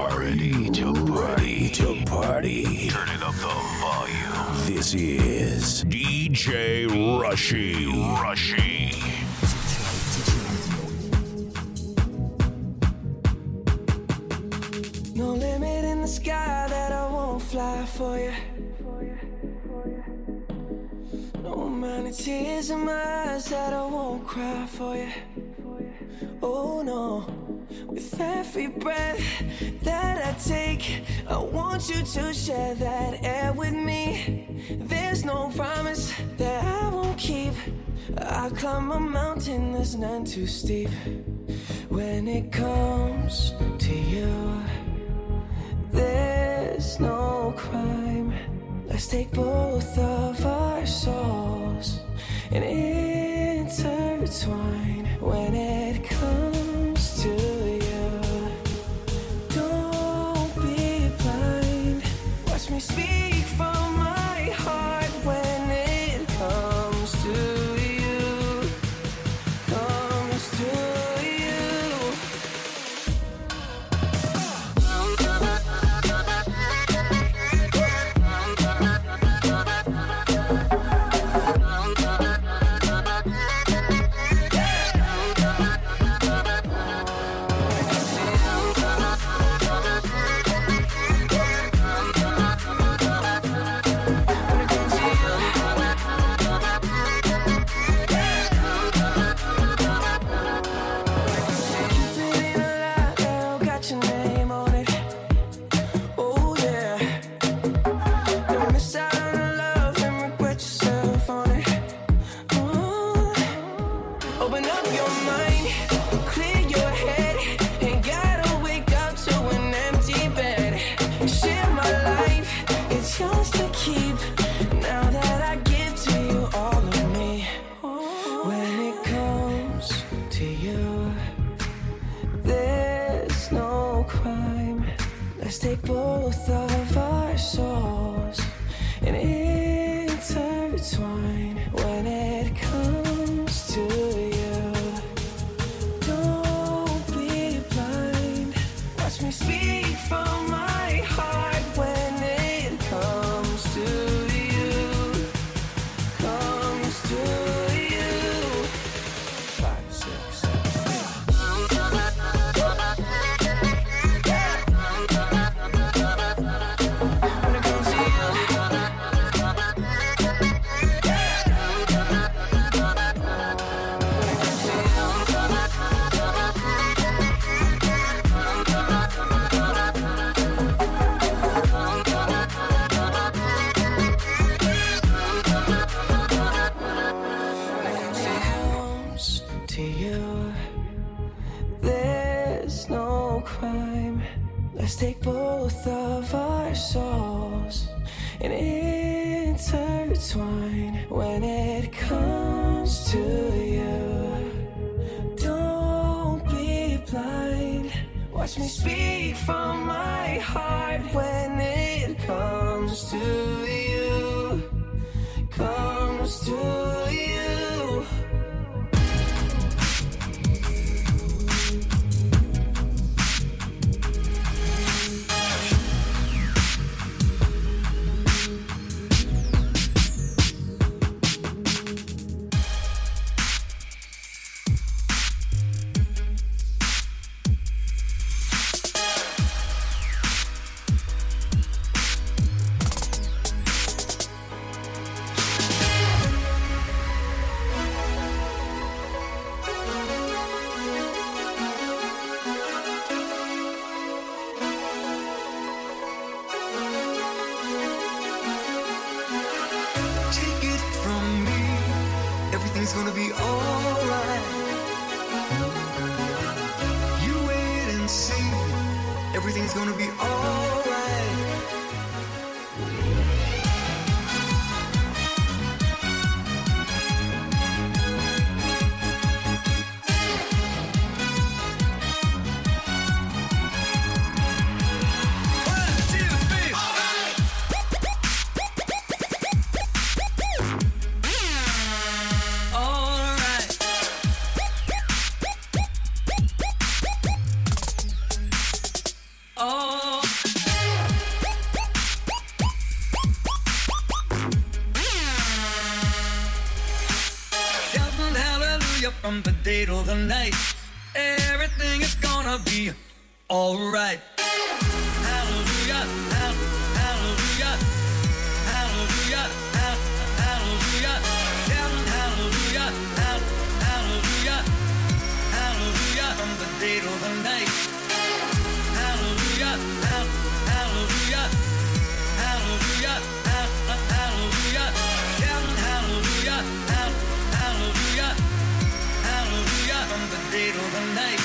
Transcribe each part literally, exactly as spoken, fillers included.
Ready to party. to party. Turning up the volume. This is D J Rushy. Rushy. No limit in the sky that I won't fly for you. No amount of tears in my eyes that I won't cry for you. Oh no. With every breath that I take, I want you to share that air with me. There's no promise that I won't keep. I climb a mountain that's none too steep. When it comes to you, there's no crime. Let's take both of our souls and intertwine. When it comes to you, don't be blind. Watch me speak from my heart. When it comes to you, comes to you. Take both of our souls and intertwine. When it comes to you, don't be blind. Watch me speak from my heart. When it comes to you, comes to you. Five, six, seven. Let's take both of our souls and intertwine. When it comes to you, don't be blind. Watch me speak from my heart. When it comes to you, comes to you. Everything's gonna be alright. You wait and see. Everything's gonna be alright. Oh from the day to the night. Everything is gonna be alright. Hallelujah, hall- hallelujah, hallelujah, hall- hallelujah, shout hallelujah, hall- hallelujah, hallelujah, from the day to the night. Hallelujah, hall- hallelujah, hallelujah, hall- hallelujah, shout hallelujah, hall- hallelujah, hallelujah, from the day to the night.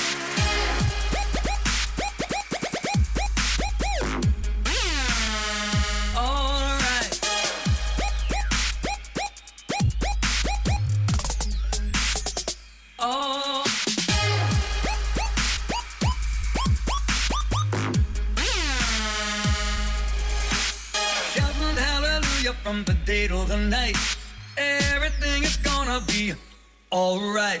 From the day to the night, everything is gonna be alright.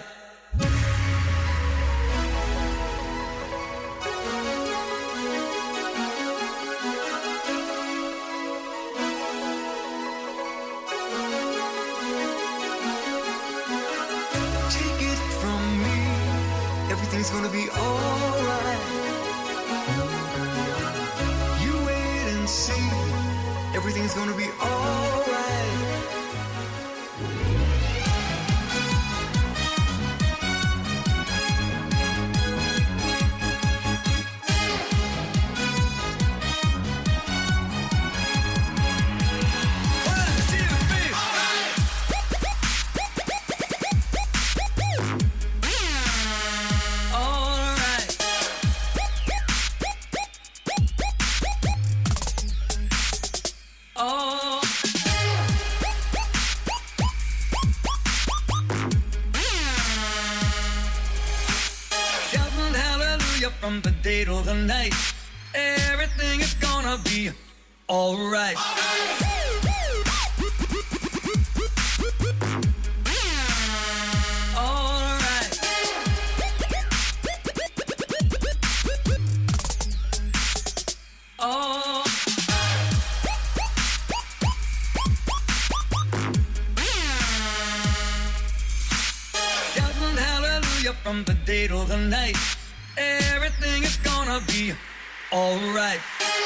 Take it from me, everything's gonna be alright. You wait and see. Everything's gonna be alright. One, two, three, alright. Alright. Oh. Shouting hallelujah from the day to the night. Everything is gonna be alright. Alright. Oh. Shouting hallelujah from the day to the night. Everything is gonna be alright.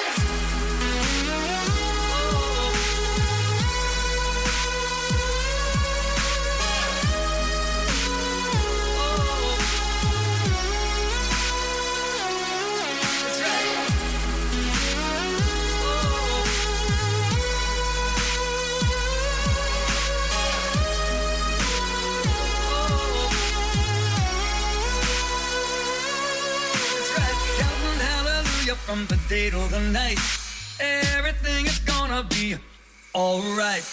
From the day to the night, everything is gonna be alright.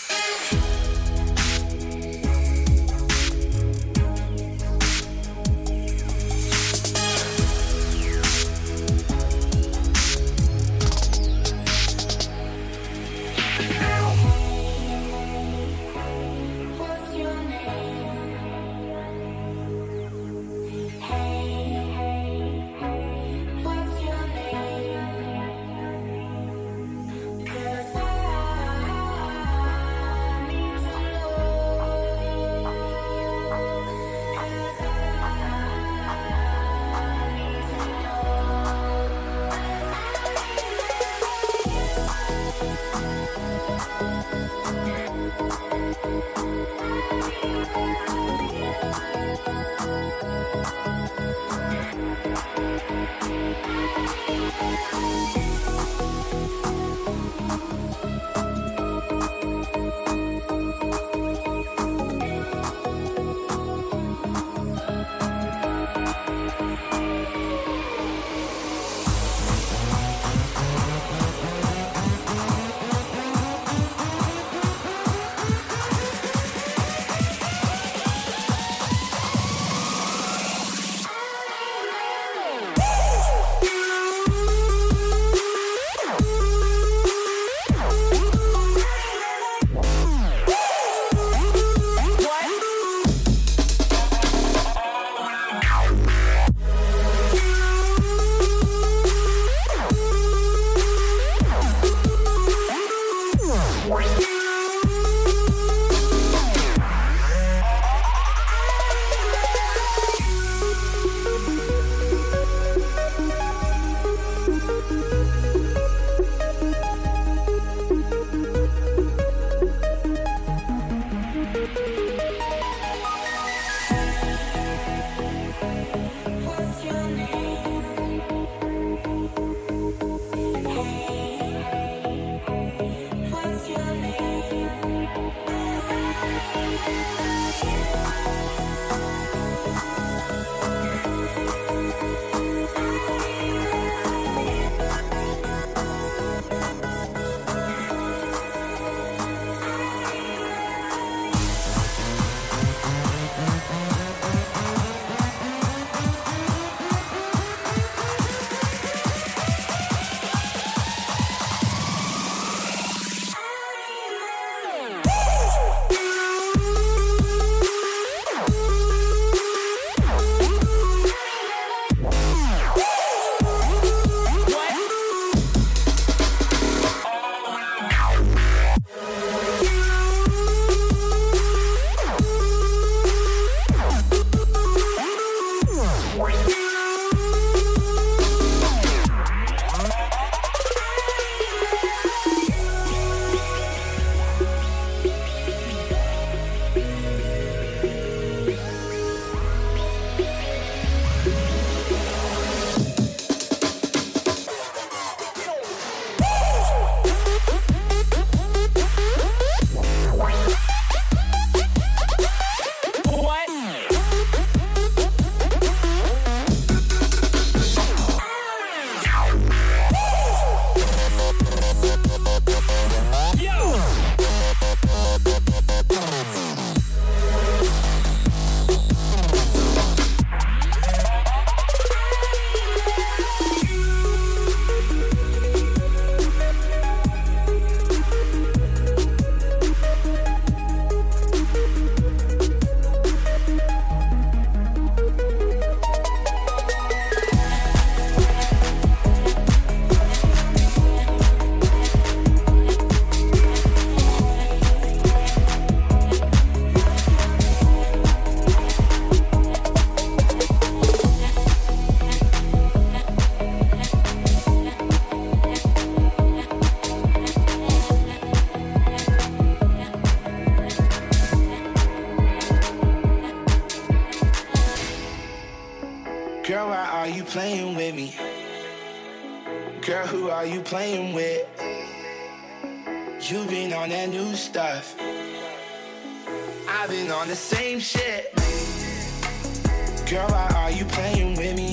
Girl, who are you playing with? You been on that new stuff. I've been on the same shit. Girl, why are you playing with me?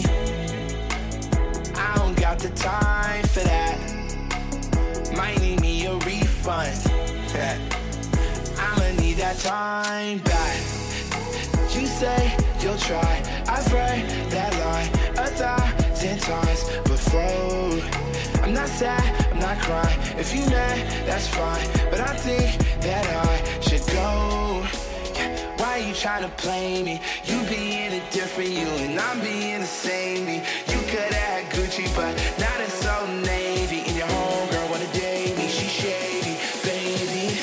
I don't got the time for that. Might need me a refund. I'ma need that time back. You say you'll try. I've heard that line a thousand times before. I'm not sad, I'm not crying. If you mad, that's fine. But I think that I should go. Why you tryna play me? You being a different you and I'm being the same me. You could have Gucci, but not in so Navy. And your homegirl wanna date me, she shady, baby.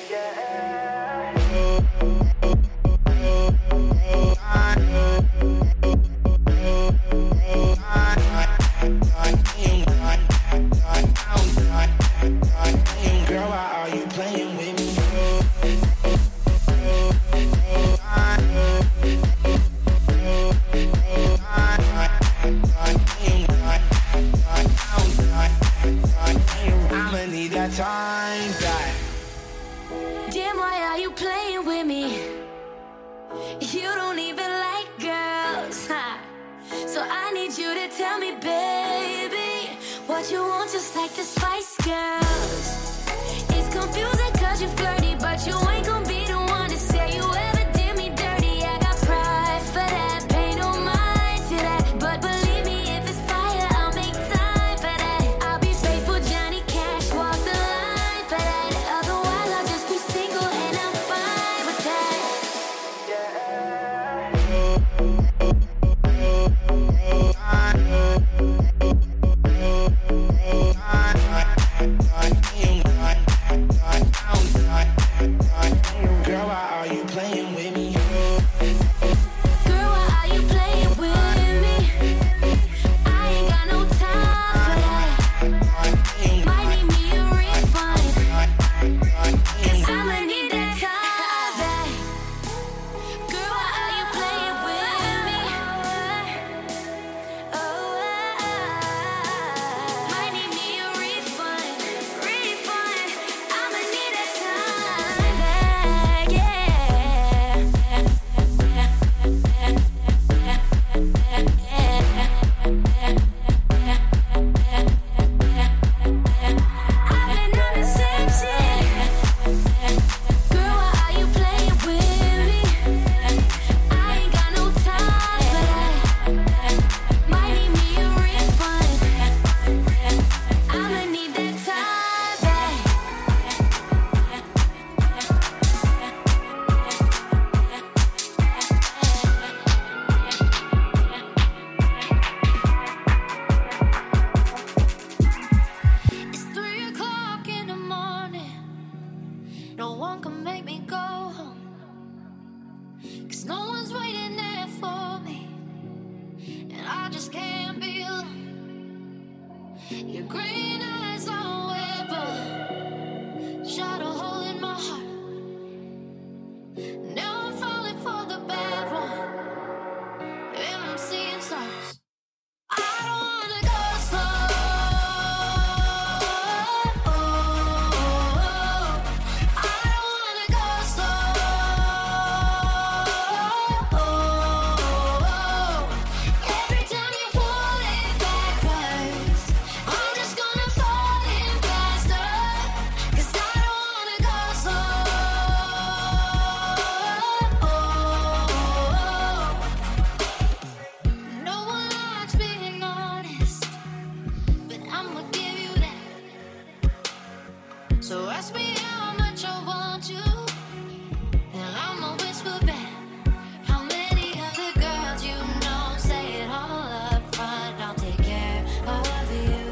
Oh, oh, oh, oh, oh, I know. Girl, why are you playing with me? I'ma need that time back. Damn, why are you playing with me? You don't even like girls, huh? So I need you to tell me, baby, what you want, just like the Spice Girls. It's confusing cause you're flirty, but you ain't gonna be the one to say you ever did me dirty. I got pride for that, pay no mind to that. But believe me, if it's fire, I'll make time for that. I'll be faithful, Johnny Cash, walk the line for that. Otherwise, I'll just be single and I'm fine with that. Girl, why are you playing with me? Girl, why are you playing with me? I ain't got no time for that. Might need me a refund, cause I'ma need that time back. Girl, why are you playing with me? Oh, might need me a refund, refund. I'ma need that time back, yeah. I've been on the same shit. Girl, why are you playing with me? I ain't got no time for that. Might need me a refund. I'ma need that time back. It's three o'clock in the morning. No one can make me go home, cause no one's waiting there for me, and I just can't be alone. Your green eyes on weapon shot a hole in my heart. Now I'm falling for the bad one, and I'm seeing stars. I don't wanna go slow. I don't wanna go slow. Every time you pull it backwards, I'm just gonna fall in faster. Cause I don't wanna go slow. No one likes being honest, but I'ma give you that. So ask me how much I want you, and I'ma whisper back. How many other girls you know? Say it all up front, I'll take care of you.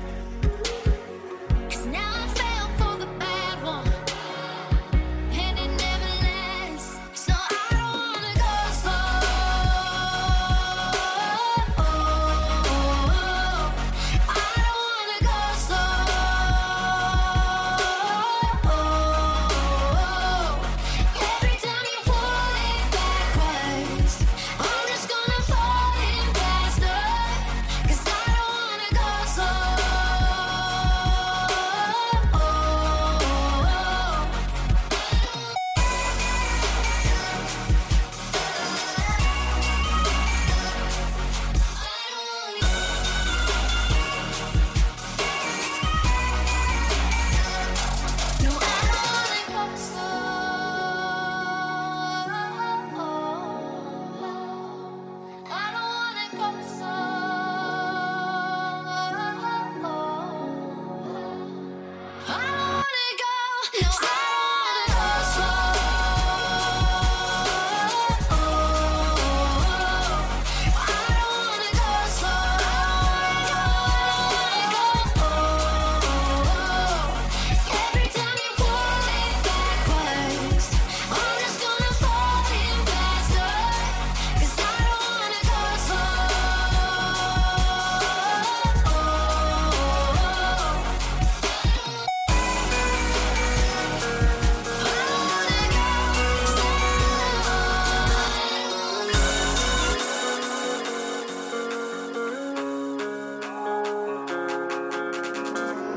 Cause now I fell for the bad one, and it never lasts. So I don't wanna go slow. I don't wanna go slow.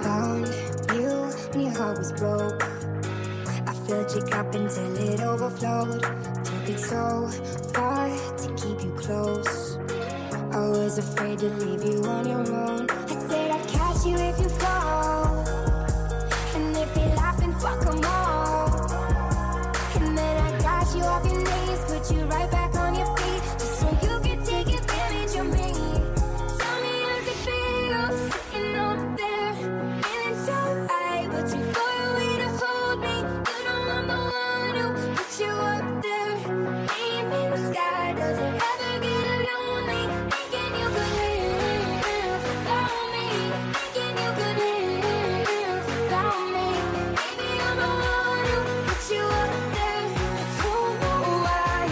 Found you when your heart was broke. I filled your cup until it overflowed. Took it so far to keep you close. I was afraid to leave you on your own. I said I'd catch you if you fall, and if they laugh and fuck them all. And then I got you off your knees, put you right back on your feet, just so you could take advantage of me. Tell me how's it feel, sitting up there, feeling so high, but too far away to hold me. You know I'm the one who put you up there, name in the sky. Does it ever get lonely, thinking you could live without me, thinking you could live without me? Maybe I'm the one who put you up there, I don't know why.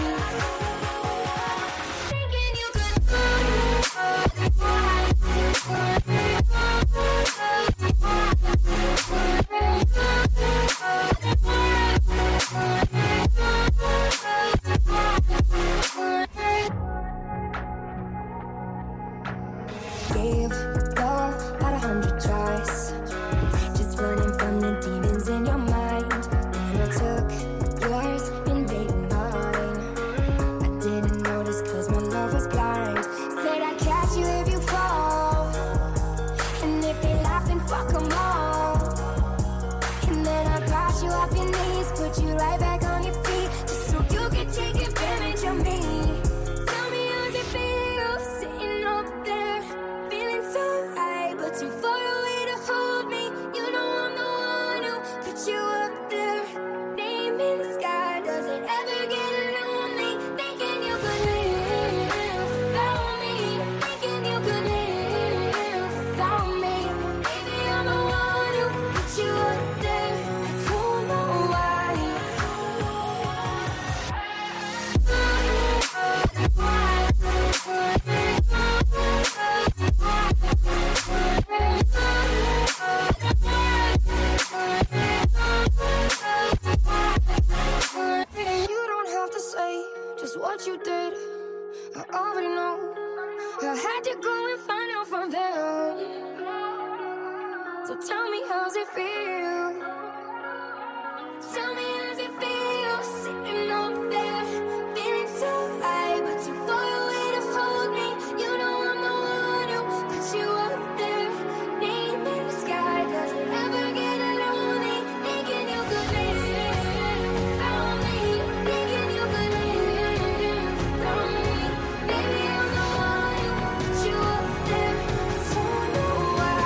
Thinking you could Gave love about a hundred tries, just running from the demons in your mind. Then I took yours, invading mine. I didn't notice cause my love was blind. Said I'd catch you if you fall, and if they laugh and fuck them all. And then I got you off your knees, put you right back on your feet, just so you could take advantage of me. Tell me how's it feel, sitting up there, feeling so high, but too far away to hold me. You know I'm the one who put you up there, name in the sky. Does it ever get lonely, thinking you could live without me, thinking you could live without me? Maybe I'm the one who put you up there, I don't know why. You don't have to say just what you did, I already know. I had to go and find out from them. So tell me how's it feel, tell me how's it feel, sitting up there, feeling so high, but too far away to hold me. You know I'm the one who put you up there, name in the sky. Does it ever get lonely, thinking you could live without me, thinking you could live without me? Maybe I'm the one who put you up there, I don't know why.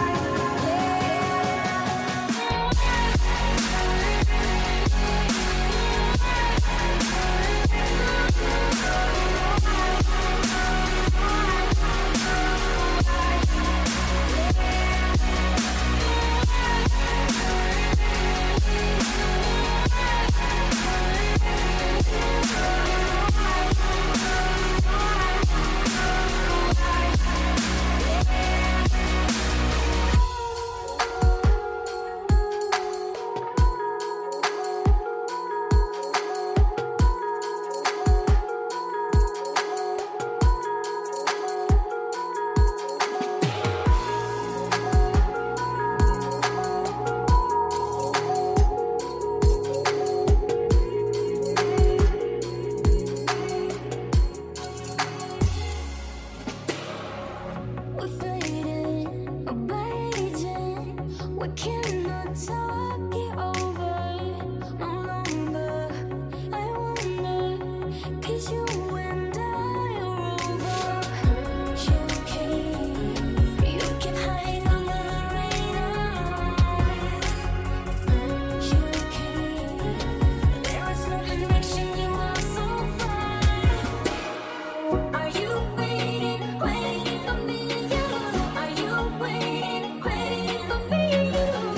We're fading, abating. We cannot talk it over no longer. I wonder, 'cause you and I are over. You keep, you keep hiding under the radar. You keep, there is no connection, you are so far. Are you waiting, waiting for me? Are you waiting, waiting for me?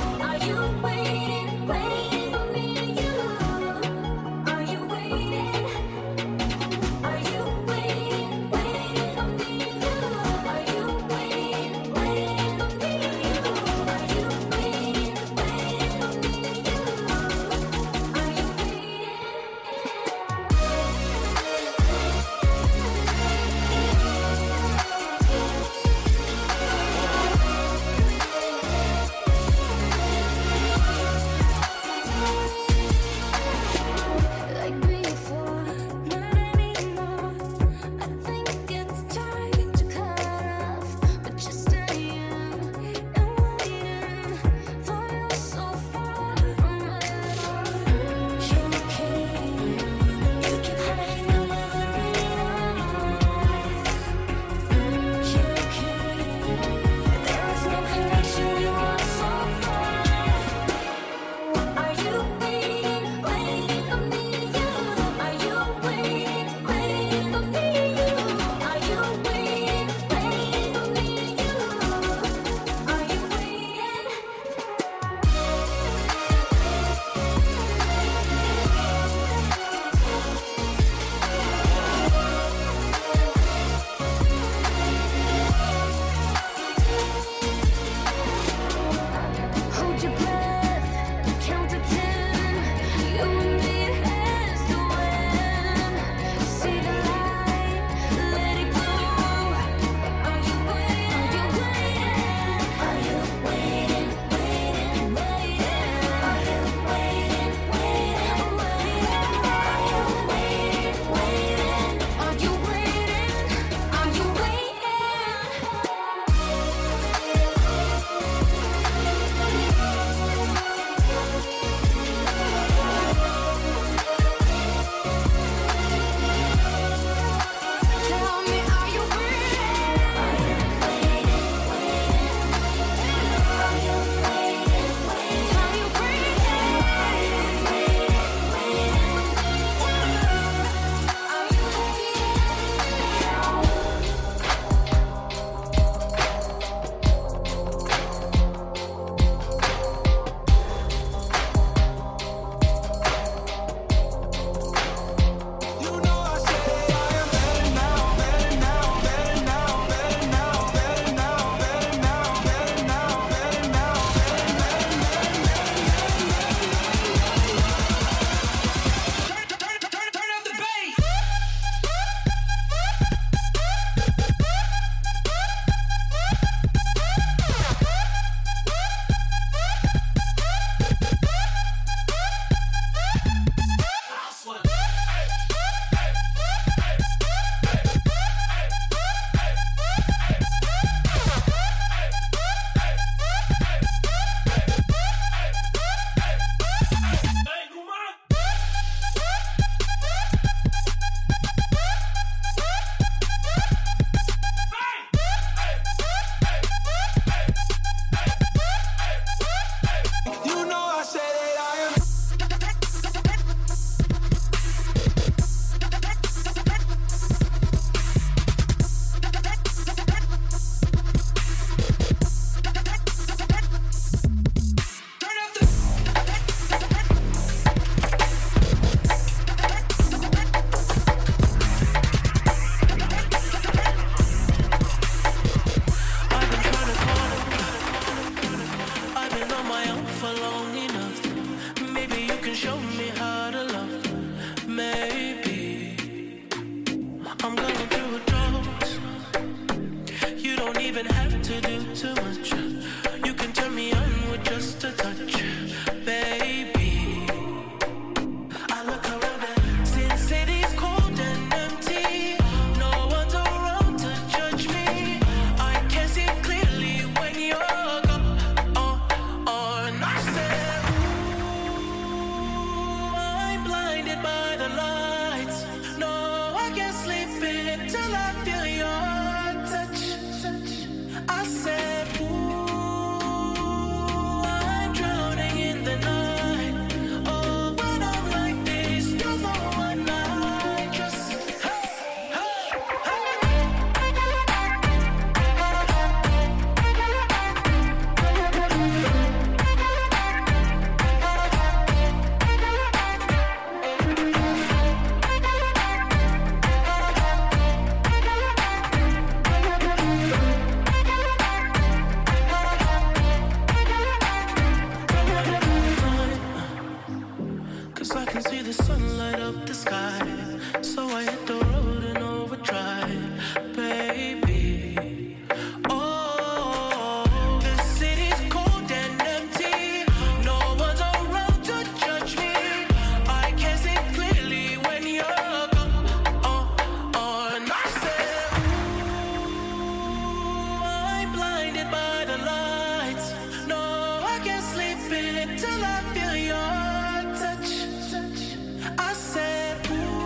till I feel your touch. I said,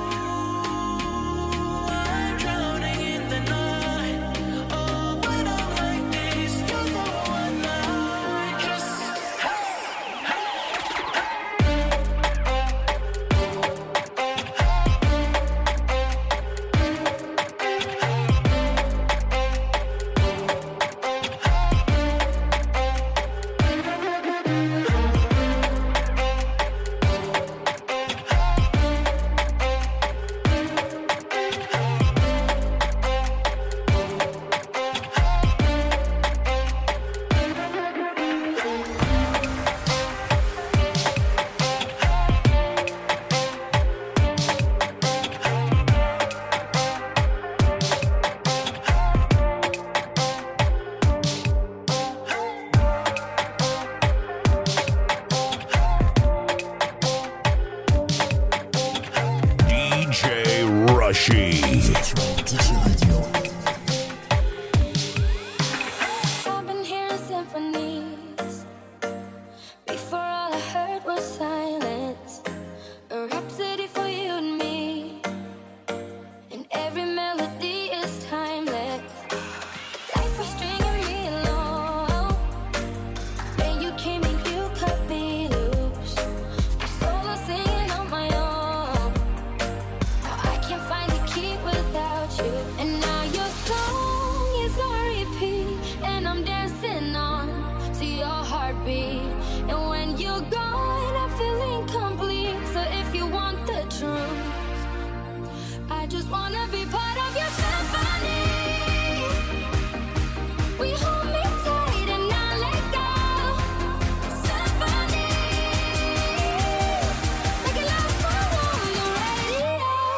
ooh, I'm drowning in the night. Oh, when I'm like this, you're the one I just. D J Rushy. I've been hearing symphonies. Before all I heard was silence. A rhapsody for you and me. And every melody is timeless. Life was stringing me along. Then you came and you cut me loose. I'm solo singing on my own. Now I can't find the key without you. And now your song is on repeat. And I'm dancing on to your heartbeat. And when you're gone, I feel incomplete. So if you want the truth, I just wanna be part of your symphony. We hold me tight and not let go. Symphony, like a love song on the radio.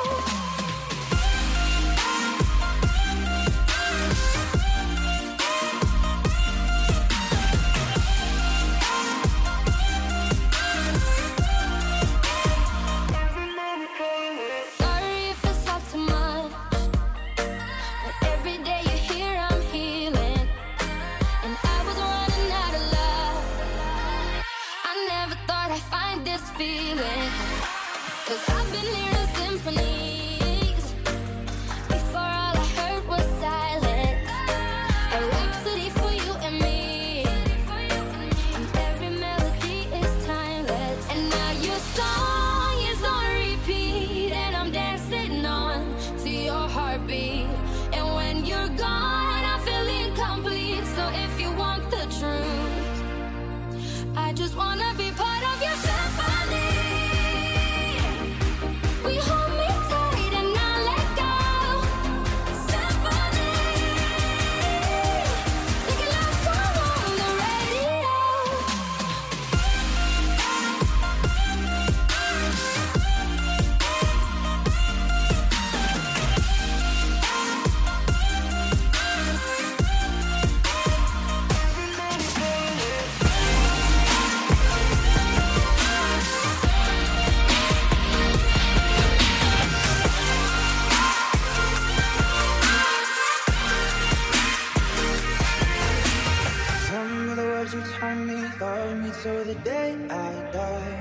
Sorry if it's all too much, but every day you're here, I'm healing. And I was running out of love. I never thought I'd find this feeling. Cause I've been hearing symphonies. Before all I heard was silence. A rhapsody for you and me. And every melody is timeless. And now your song is on repeat. And I'm dancing on to your heartbeat. And when you're gone, I feel incomplete. So if you want the truth, I just wanna be part of your symphony. We hold me tight and not let go. Symphony, like a love song on the radio. Remember the words you told me, love me till the day I die.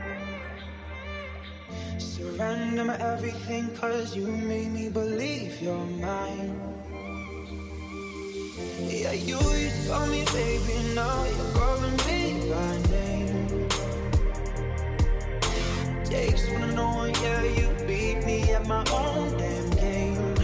Surrender my everything, cause you made me believe you're mine. Yeah, you used to call me baby, now you're calling me by name. Takes one to know, yeah, you beat me at my own damn game.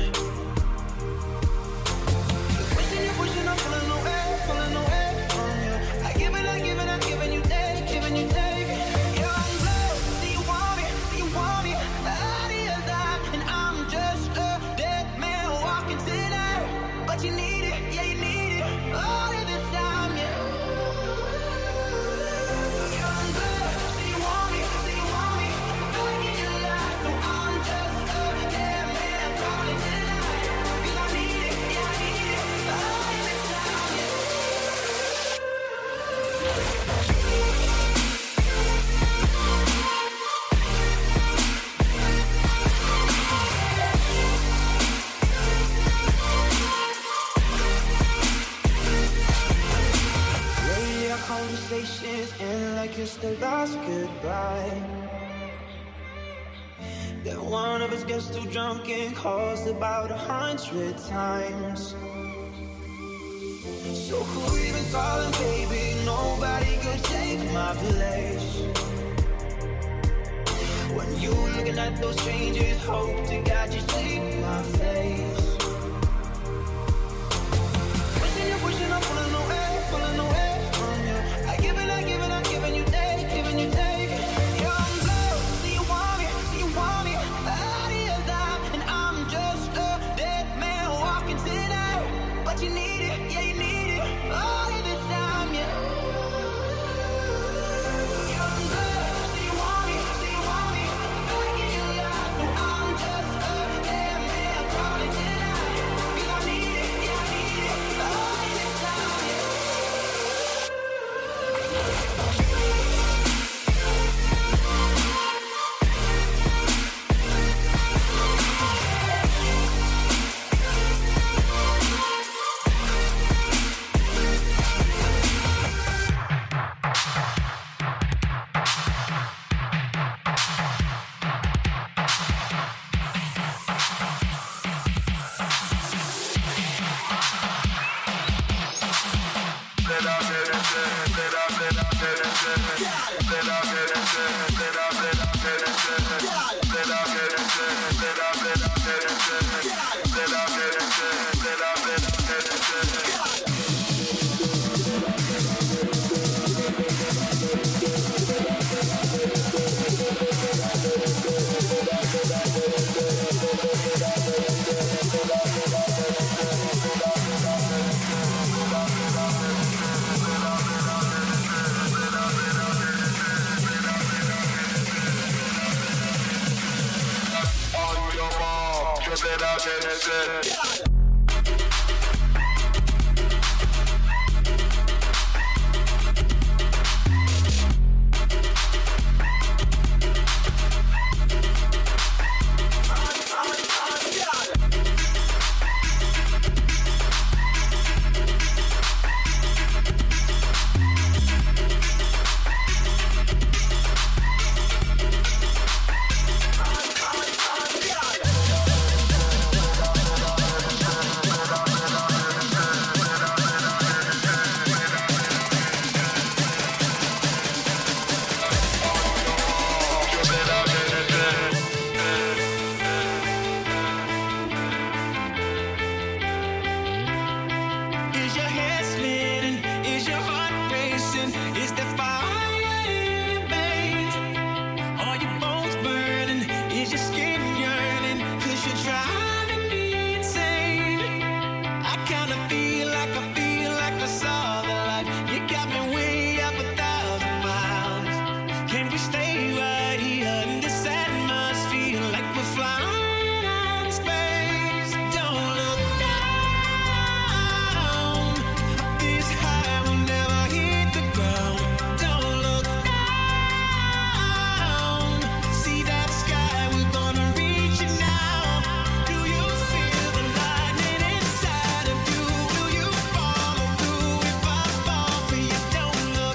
You're pushing, you're pushing, I'm pulling away, pulling away from you. I give it, I give it, I give it, you take, giving you take. Yeah, I'm low, see you want me, see you want me. Out of your life, and I'm just a dead man walking tonight. But you need it, yeah, you need it. All of this time, yeah. Yeah, I'm low, see you want me, see you want me. Back in your life, so I'm just a dead conversations end like it's the last goodbye. Then one of us gets too drunk and calls about a hundred times. So who you been calling, baby? Nobody could take my place. When you looking at those changes, hope to God you see my face. Pushing you, pushing, I'm pulling away, pulling away from you. I give it, I give it, I'm giving you take, giving you take. Yeah, I'm low, so you want me, so you want me out of your life, and I'm just a dead man walking tonight. But you need it, yeah, you need it all of the time, yeah. Yeah, I'm low, so you want me, so you want me back in your life, so I'm just a dead man calling tonight. 'Cause I need it, yeah, I need it all of the time, yeah. Is your head spinning? Is your heart racing? Is there fire in your veins? Are your bones burning? Is your skin yearning? 'Cause you're driving me insane. I kinda feel like I feel like I saw the light. You got me way up a thousand miles. Can we stay right here in this atmosphere like we're flying out in space? Don't look down. This high will never hit the ground. Don't look down. See that sky, we're gonna reach it now. Do you feel the lightning inside of you? Will you follow through if I fall for you? Don't look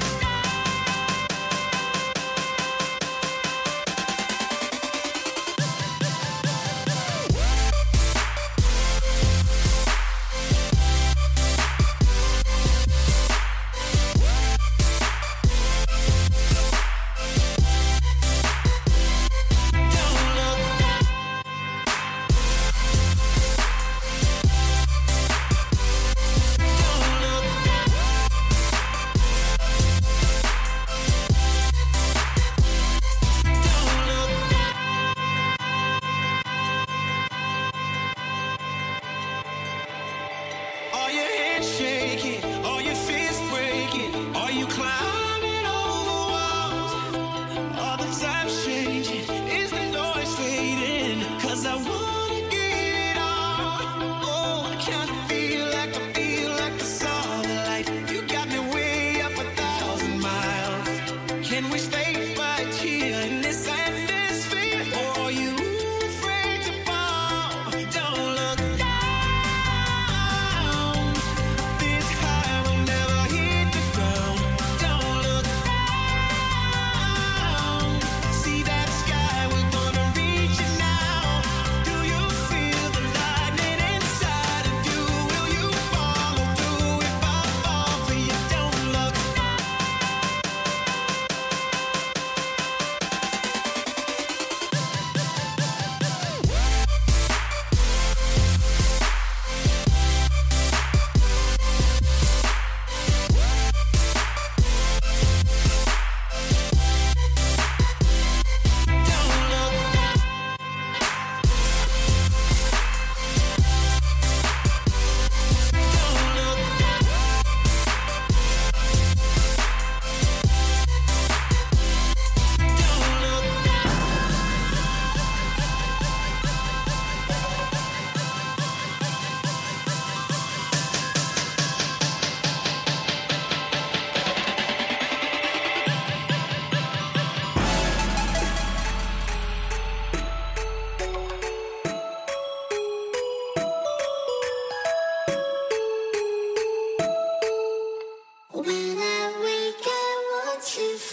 Are your hands shaking? Are your fists breaking? Are you climbing over walls? Are the times changing? Is the noise fading? 'Cause I wanna get it all. Oh, I kinda feel like I feel like I saw the light. You got me way up a thousand miles. Can we stay right here in this atmosphere? Or are you afraid to fall? Don't look down. This high will never hit the ground. Don't look down.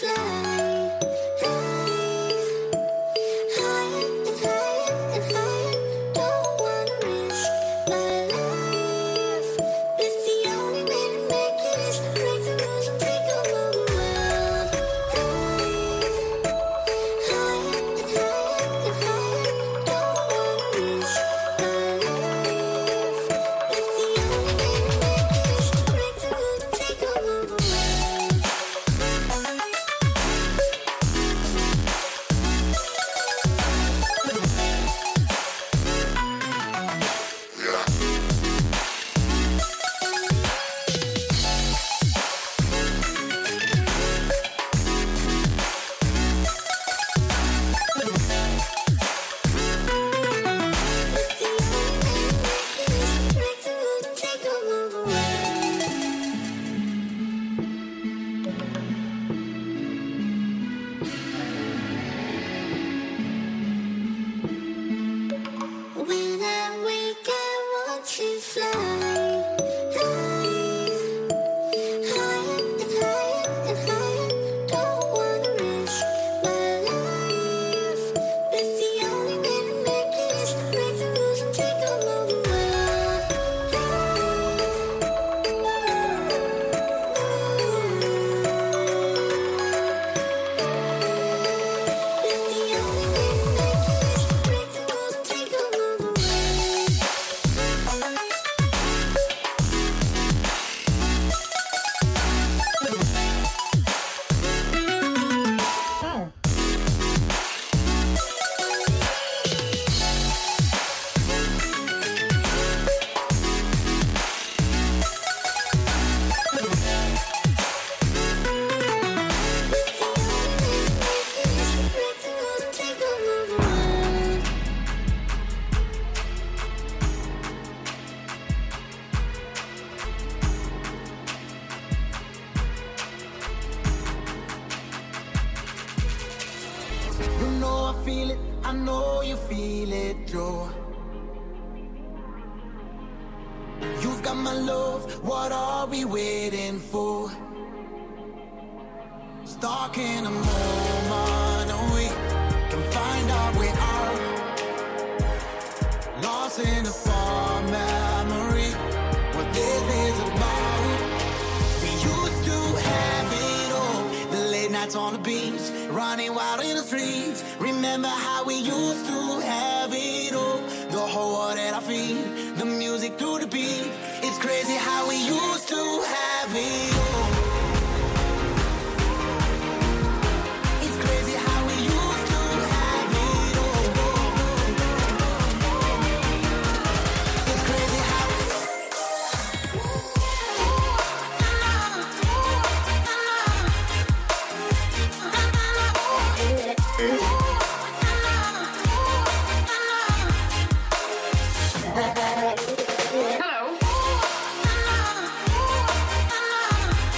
Hello.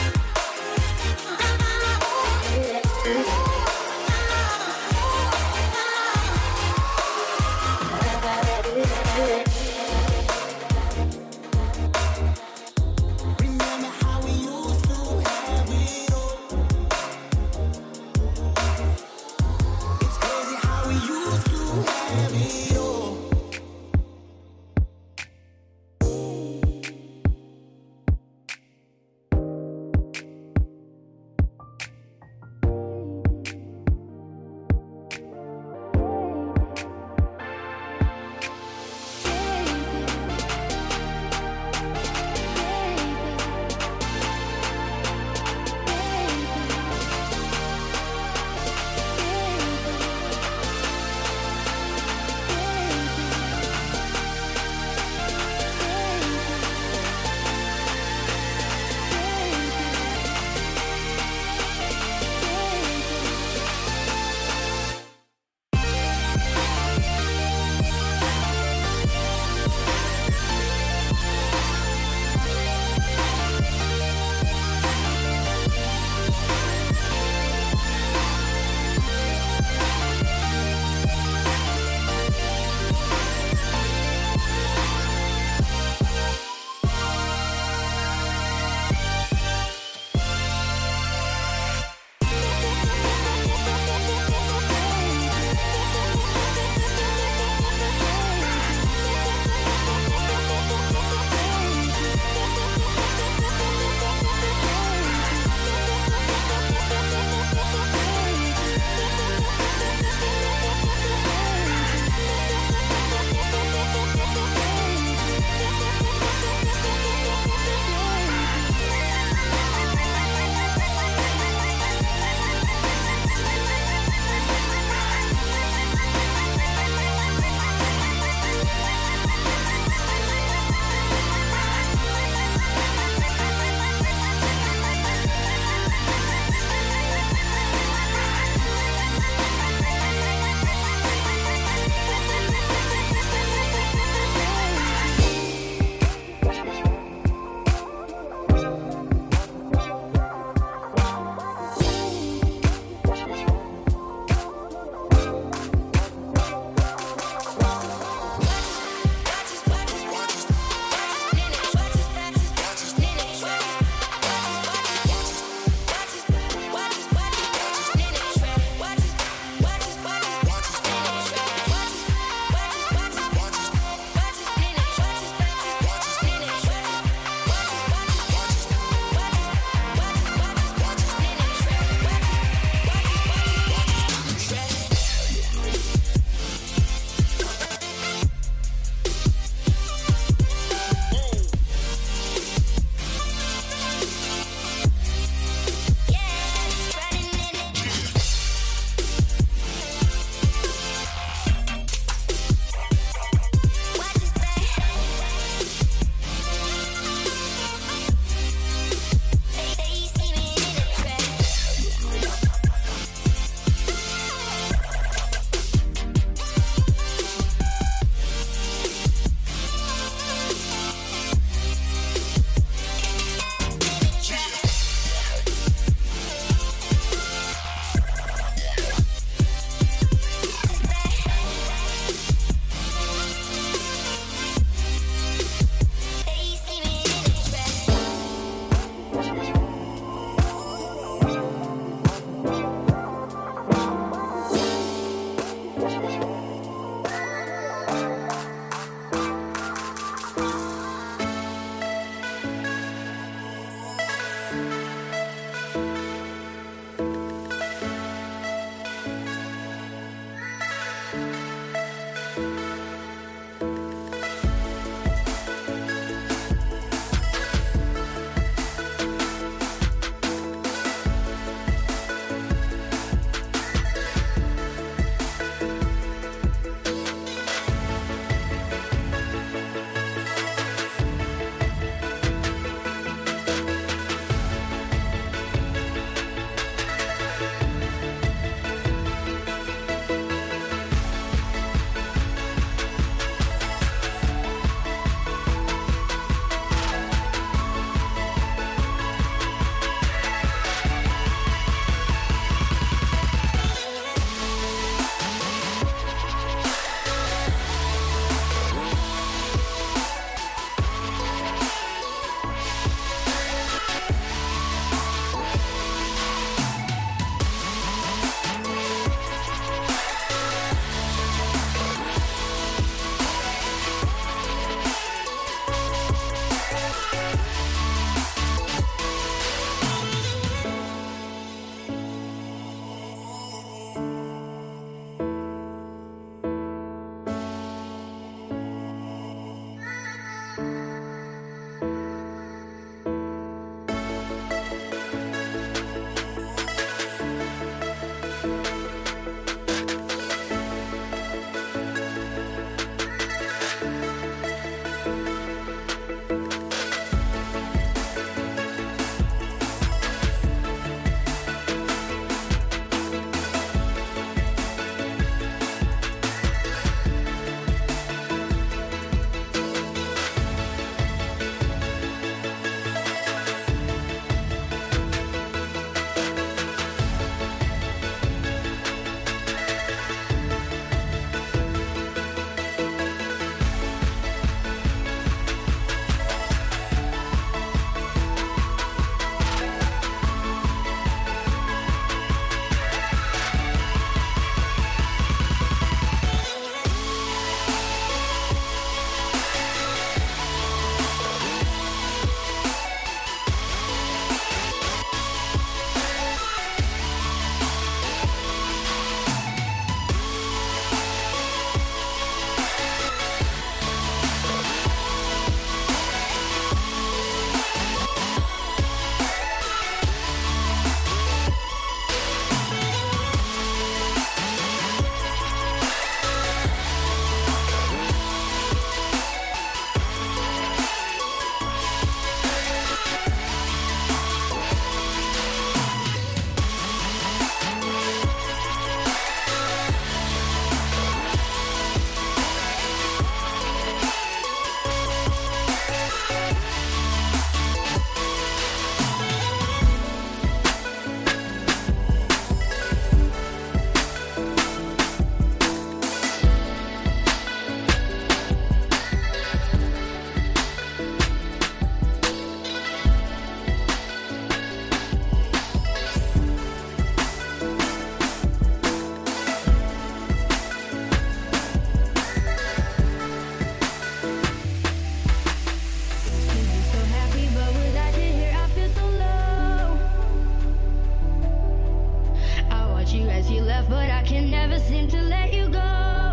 you as you left, but I can never seem to let you go.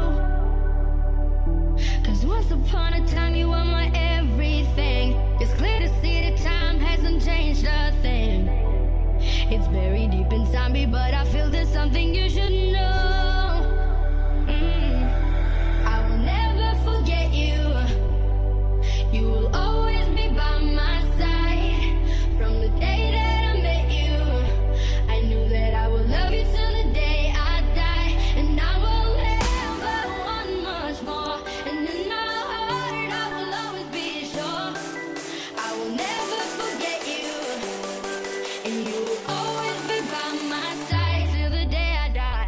Cause once upon a time you were my everything. It's clear to see that time hasn't changed a thing. It's buried deep inside me, but I feel there's something you should know. Mm. I will never forget you. You will always be by my side. From the day that I met you, I knew that I would love you till the day I die. And I will never want much more. And in my heart I will always be sure. I will never forget you. And you will always be by my side till the day I die.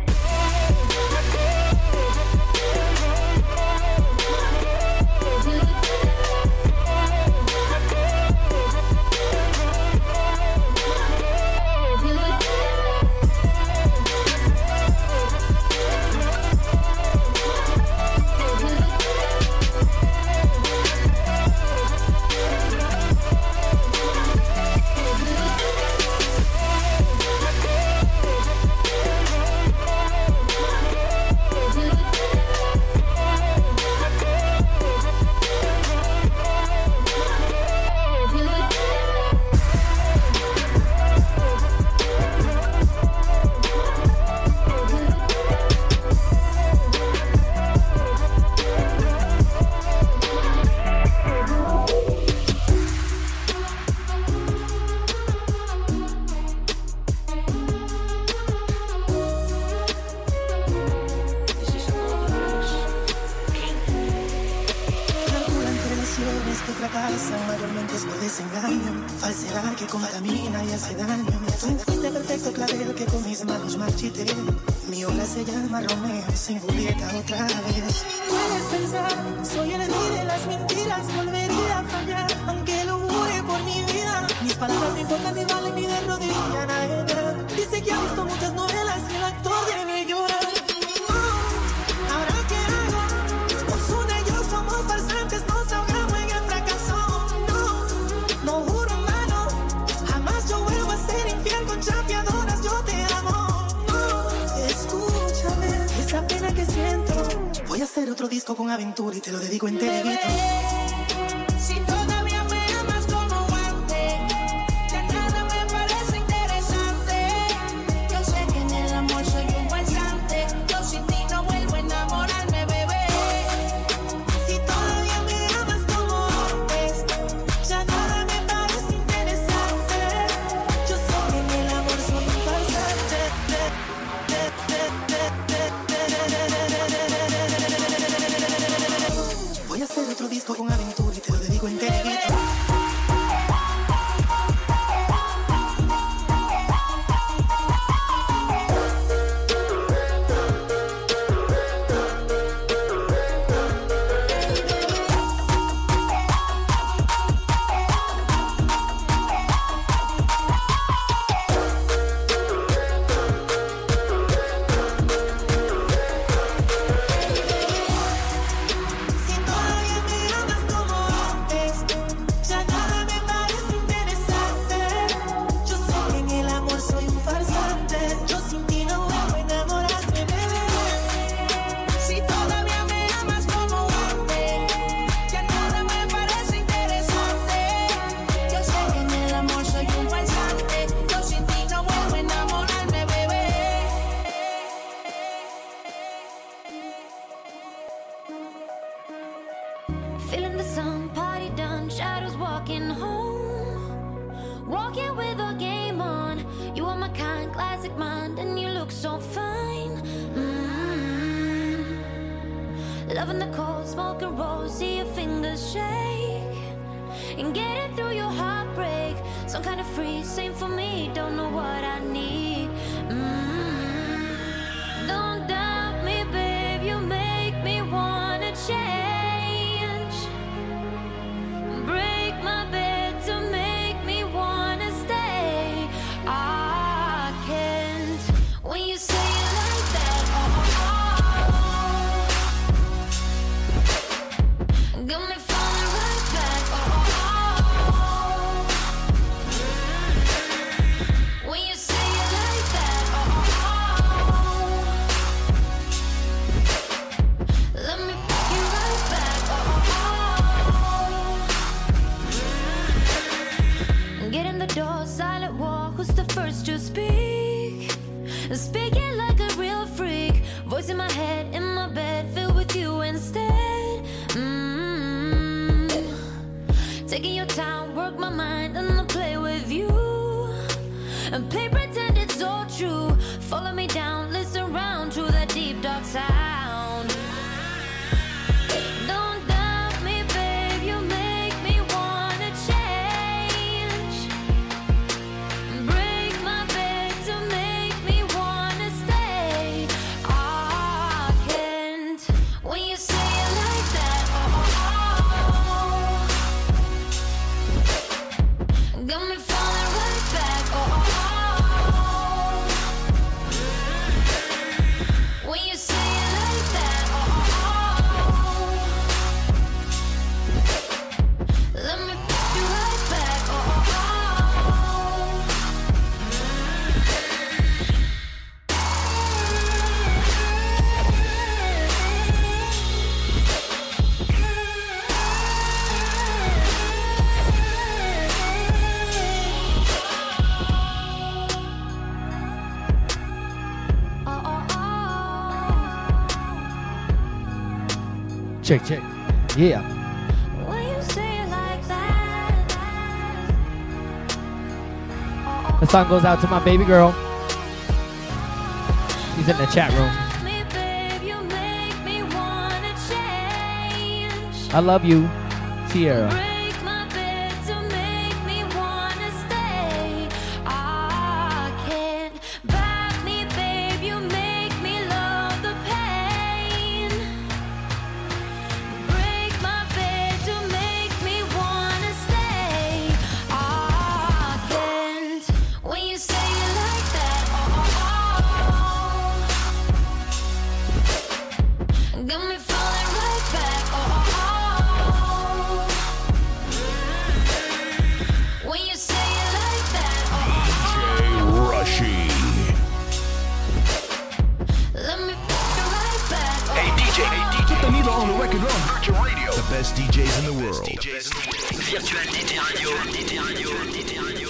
falsedad que contamina y hace daño. Fuiste perfecto clavel que con mis manos marchité. Mi obra se llama Romeo sin Julieta otra vez. Puedes pensar, soy el rey de las mentiras, volvería a fallar, aunque lo jure por mi vida. Mis palabras no importan ni valen ni de rodillas a ella. Dice que ha visto muchas novelas y el actor debe llorar. Voy a hacer otro disco con aventura y te lo dedico enterito. Si todavía me amas como antes, ya nada me parece interesante. Yo sé que en el amor soy un farsante. Yo sin ti no vuelvo a enamorarme, bebé. Si todavía me amas como antes, ya nada me parece interesante. Yo sé que en el amor soy un farsante. Voy a hacer otro disco con aventura y te lo dedico enterito. Feeling the sun, party done, shadows walking home. Walking with a game on. You are my kind, classic mind, and you look so fine. Mm-hmm. Loving the cold, smoking rolls, see your fingers shake. And getting through your heartbreak. Some kind of free, same for me, don't know what I need. Mm-hmm. Don't doubt me, babe, you make me wanna change. When you say it like that, oh, oh, oh. Shaking like a real freak. Voice in my head, in my bed, filled with you instead. Mm-hmm. Taking your time, work my mind, and I'll play with you. And play pretend it's all true. Follow me down, listen round to that deep dark sound. Don't doubt me, babe, you make me wanna change. Break my bed to make me wanna stay. I can't when you say it like that. Oh, got me falling right back. Oh, when you say it like that. Oh, let me put you right back. Oh, Check, check. Yeah. when you say it like that. The song goes out to my baby girl. She's in the chat room. Me, babe, you make me wanna change. I love you, Sierra. Break my bed to make me wanna stay. I can't back me, babe. You make me love the pain. Break my bed to make me wanna stay. I can't when you say it like that. Oh, got me falling right back. Oh, when you say it like that. D J Rushy. Let me put you right back. Hey D J, hey D J. Put the needle on the record on Virtual Radio. The best D Js in the world. Virtual D J Radio. D J Radio. D J Radio.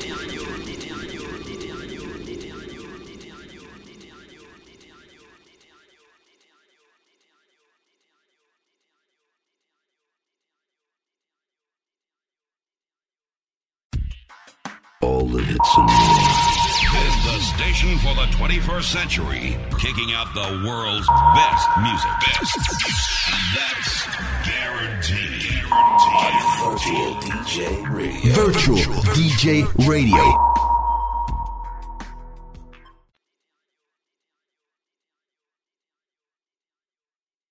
All the hits and more. This is the station for the twenty-first century, kicking out the world's best music. Best. That's guaranteed. On Virtual D J Radio. Virtual D J Radio.